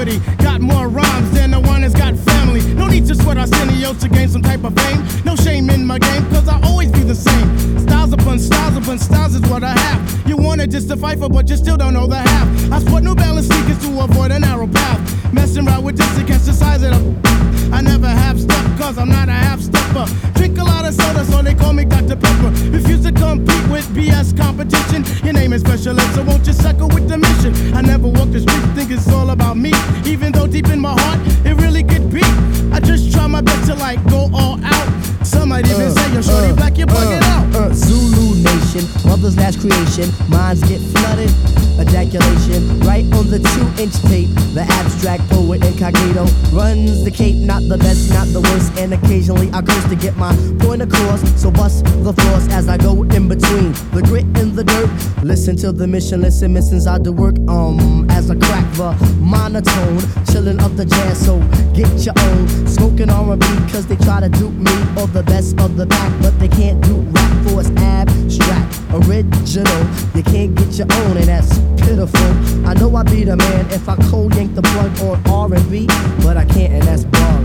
comedy. Got more rhymes than the one that's got family. No need to sweat Arsenio to gain some type of fame. No shame in my game, cause I always be the same. Styles upon styles is what I have. You wanted just to fight for, but you still don't know the half. I sport New Balance sneakers to avoid a narrow path. Messing around with this against the size of the... I never have stuff, cause I'm not a half-stepper. Drink a lot of soda, so they call me Dr. Pepper. Refuse to compete with BS competition. Your name is Special Ed, so won't you suckle with the mission? I never walk the street, think it's all about me. Even though deep in my heart, it really could be. I just try my best to like go all out. Some might even say, yo, shorty black, you're bugging out. Zulu Nation, mother's last creation. Minds get flooded, ejaculation. Right on the 2-inch tape, the abstract poet incognito runs the cape. Not the best, not the worst, and occasionally I curse to get my point across. So bust the floors as I go in between the grit and the dirt. Listen to the mission, listen, missions I do work. As I crack the monotone, chillin' up the jazz, so get your own. Smoking R&B, cause they try to dupe me or the best of the pack, but they can't do rap for it's abstract, original. You can't get your own, and that's pitiful. I know I be the man if I cold yank the plug on R&B, but I can't, and that's bug.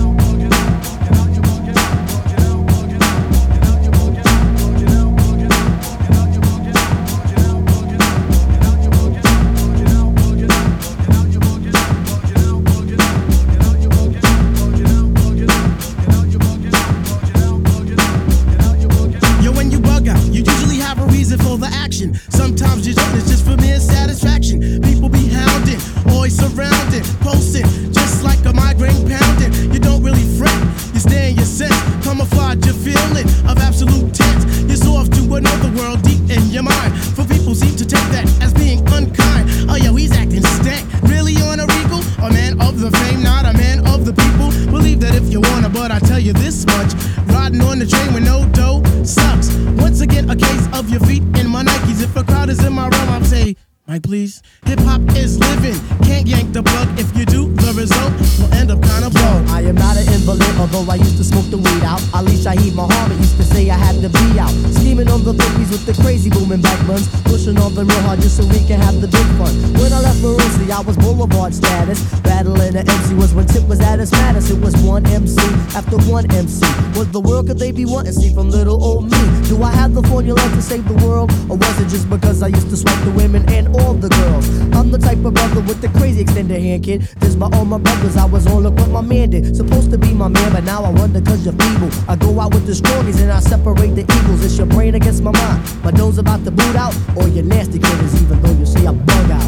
Sometimes you don't, it's just for mere satisfaction. People be hounding, always surrounding, posting, just like a migraine pounding. You don't really fret, you stay in your sense, camouflage your feeling of absolute tense. You're so off to another world deep in your mind. For people seem to take that as being unkind. Oh yo, he's acting stank, really on a regal? A man of the fame, not a man of the people. Believe that if you wanna, but I tell you this much, riding on the train with no dough sucks. Once again, a case of your feet in my Nikes. If a crowd is in my realm, I'll say, Mike, please. Hip-hop is living, can't yank the plug. If you do, the result will end up kinda blown. I am not an invalid, although I used to smoke the weed out. Ali Shaheed Muhammad used to say I had to be out. Scheming on the bookies with the crazy booming back buns. Pushing on the real hard just so we can have the big fun. When I left Maroosie, I was boulevard status. Battling the MC was when Tip was at its maddest. It was one MC after one MC. What the world could they be wanting to see from little old me? Do I have the formula to save the world? Or was it just because I used to swipe the women and all the girls? I'm the type of brother with the crazy extended hand, kid. This by all my brothers, I was on look what my man did. Supposed to be my man, but now I wonder cause you're feeble. I go out with the strongies and I separate the evils. It's your brain against my mind. My doug's about to boot out, or your nasty critters, even though you say I bug out.